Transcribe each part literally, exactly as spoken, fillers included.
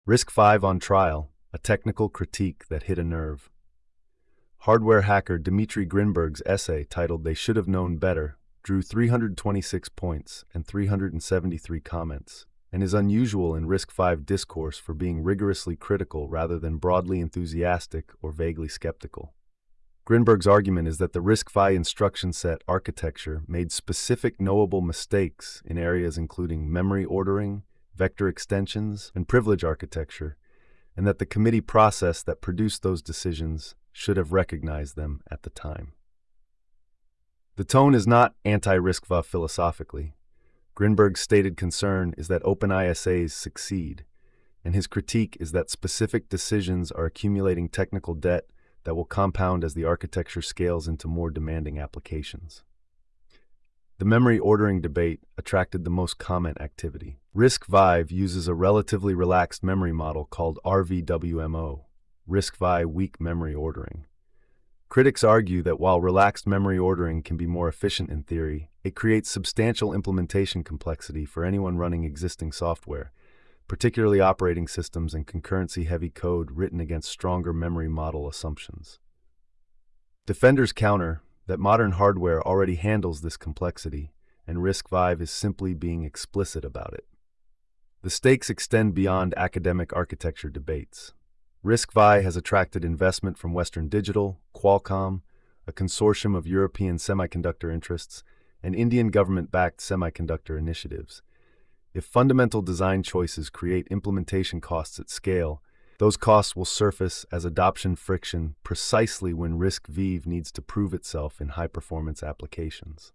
RISC-V on trial, a technical critique that hit a nerve. Hardware hacker Dmitry Grinberg's essay titled "They Should Have Known Better" drew three hundred twenty-six points and three hundred seventy-three comments, and is unusual in RISC-V discourse for being rigorously critical rather than broadly enthusiastic or vaguely skeptical. Grinberg's argument is that the RISC-V instruction set architecture made specific knowable mistakes in areas including memory ordering, vector extensions, and privilege architecture, and that the committee process that produced those decisions should have recognized them at the time. The tone is not anti-RISC-V philosophically. Grinberg's stated concern is that open I S As succeed, and his critique is that specific decisions are accumulating technical debt that will compound as the architecture scales into more demanding applications. The memory ordering debate attracted the most comment activity. RISC-V uses a relatively relaxed memory model called R V W M O, RISC-V Weak Memory Ordering. Critics argue that while relaxed memory ordering can be more efficient in theory, it creates substantial implementation complexity for anyone running existing software, particularly operating systems and concurrency-heavy code written against stronger memory model assumptions. Defenders counter that modern hardware already handles this complexity, and RISC-V is simply being explicit about it. The stakes extend beyond academic architecture debates. RISC-V has attracted investment from Western Digital, Qualcomm, a consortium of European semiconductor interests, and Indian government-backed semiconductor initiatives. If fundamental design choices create implementation costs at scale, those costs will surface as adoption friction precisely when RISC-V needs to prove itself in high-performance applications.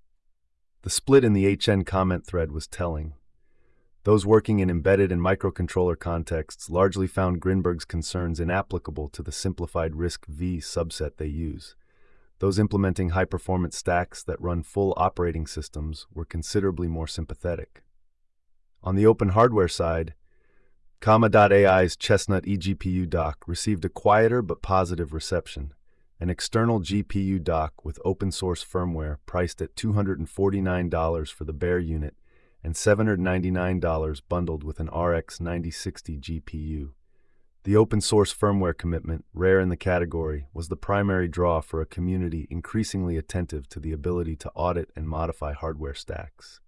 The split in the H N comment thread was telling. Those working in embedded and microcontroller contexts largely found Grinberg's concerns inapplicable to the simplified RISC-V subset they use. Those implementing high-performance stacks that run full operating systems were considerably more sympathetic. On the open hardware side, Comma dot A I's Chestnut eGPU dock received a quieter but positive reception, an external G P U dock with open-source firmware priced at two hundred forty-nine dollars for the bare unit and seven hundred ninety-nine dollars bundled with an R X ninety sixty G P U. The open-source firmware commitment, rare in the category, was the primary draw for a community increasingly attentive to the ability to audit and modify hardware stacks.